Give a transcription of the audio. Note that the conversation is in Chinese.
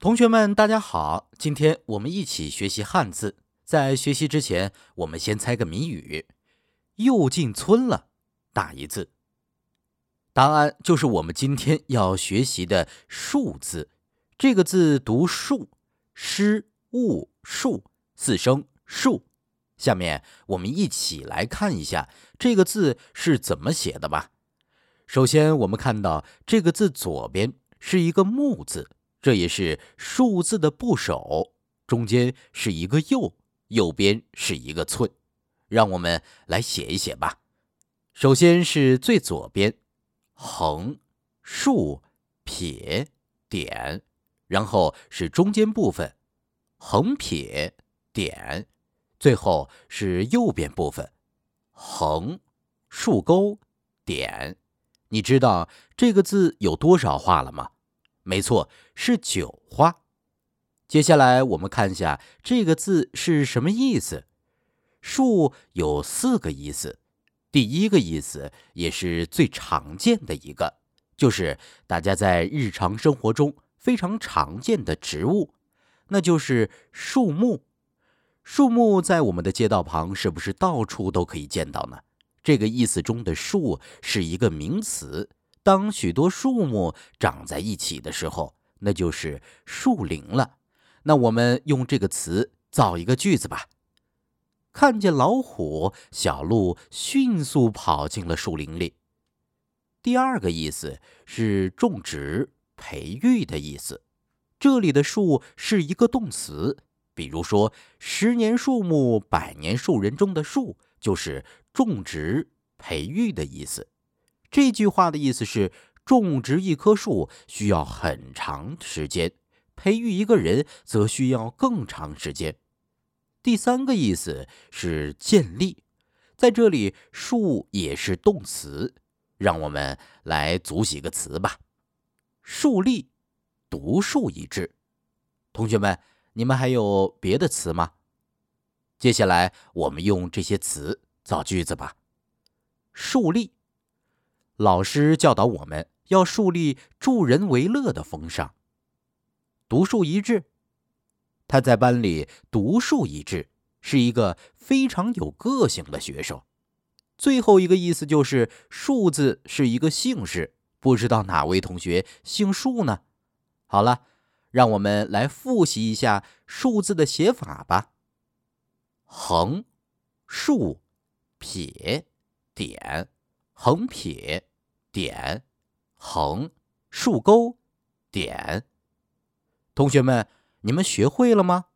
同学们，大家好！今天我们一起学习汉字。在学习之前，我们先猜个谜语：又进村了，打一字。答案就是我们今天要学习的树字。这个字读树，诗、物、树，四声树。下面我们一起来看一下这个字是怎么写的吧。首先，我们看到这个字左边是一个木字，这也是树字的部首，中间是一个右，右边是一个寸。让我们来写一写吧。首先是最左边，横、竖、撇、点，然后是中间部分，横撇、点，最后是右边部分，横、竖钩、点。你知道这个字有多少画了吗？没错，是9画。接下来我们看一下这个字是什么意思。树有4个意思，第一个意思也是最常见的一个，就是大家在日常生活中非常常见的植物，那就是树木。树木在我们的街道旁是不是到处都可以见到呢？这个意思中的树是一个名词，当许多树木长在一起的时候，那就是树林了。那我们用这个词造一个句子吧。看见老虎，小鹿迅速跑进了树林里。第二个意思是种植、培育的意思。这里的树是一个动词，比如说10年树木，100年树人中的树，就是种植、培育的意思。这句话的意思是，种植一棵树需要很长时间，培育一个人则需要更长时间。第三个意思是建立，在这里树也是动词，让我们来组几个词吧。树立，独树一帜。同学们，你们还有别的词吗？接下来我们用这些词造句子吧。树立，老师教导我们要树立助人为乐的风尚。独树一帜，他在班里独树一帜，是一个非常有个性的学生。最后一个意思就是树字是一个姓氏，不知道哪位同学姓树呢？好了，让我们来复习一下树字的写法吧。横、竖、撇、点，横撇、点，横、竖钩、点。同学们，你们学会了吗？